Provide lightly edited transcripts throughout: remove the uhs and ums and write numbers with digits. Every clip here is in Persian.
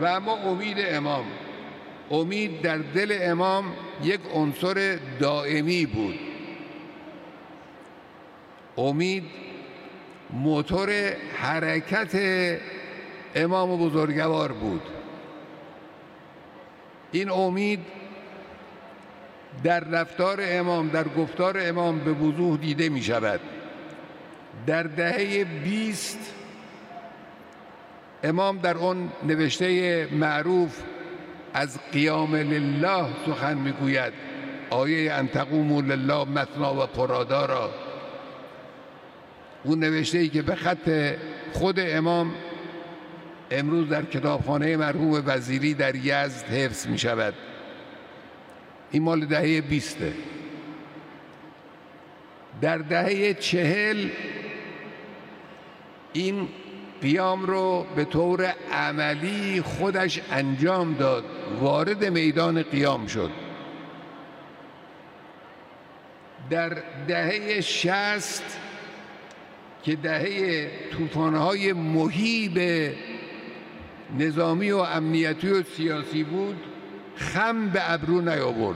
و اما امید امام، امید در دل امام یک عنصر دائمی بود. امید موتور حرکت امام بزرگوار بود. این امید در رفتار امام، در گفتار امام به وضوح دیده می شود. در دهه 20 امام در اون نوشته معروف از قیام لله سخن میگوید، آیه ان تقوموا لله مثنی و فرادا را، اون نوشته ای که به خط خود امام امروز در کتابخانه مرحوم وزیری در یزد حفظ می شود. این مال دهه 20. در دهه 40 این قیام رو به طور عملی خودش انجام داد، وارد میدان قیام شد. در دهه 60 که دهه طوفان‌های مهیب نظامی و امنیتی و سیاسی بود، خم به ابرو نیاورد.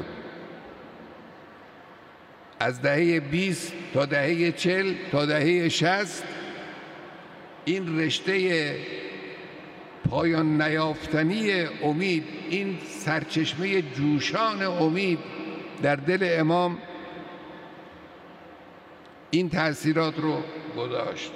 از دهه 20 تا دهه 40 تا دهه 60 این رشته پایان نیافتنی امید، این سرچشمه جوشان امید در دل امام این تأثیرات رو گذاشت.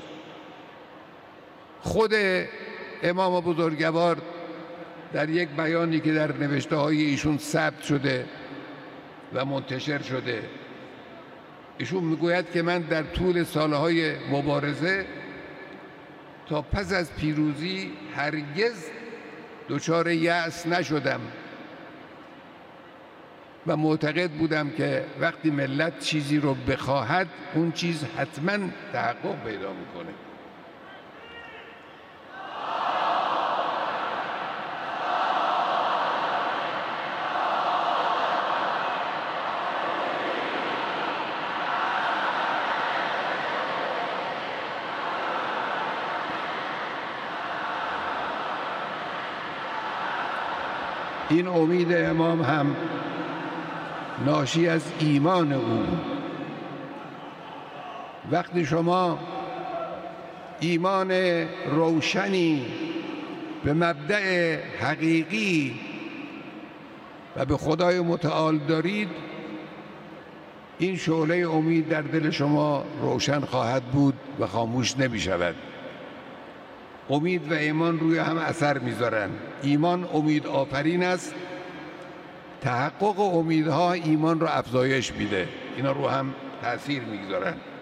خود امام بزرگوار در یک بیانی که در نوشته های ایشون ثبت شده و منتشر شده، ایشون میگوید که من در طول سالهای مبارزه تا پس از پیروزی هرگز دچار یأس نشدم و معتقد بودم که وقتی ملت چیزی رو بخواهد اون چیز حتما تحقق پیدا میکنه. این امید امام هم ناشی از ایمان او. وقتی شما ایمان روشنی به مبدأ حقیقی و به خدای متعال دارید، این شعله امید در دل شما روشن خواهد بود و خاموش نمی شود. امید و ایمان روی هم اثر میذارن. ایمان امید آفرین است، تحقق امیدها ایمان رو افزایش میده، اینا رو هم تأثیر میگذارن.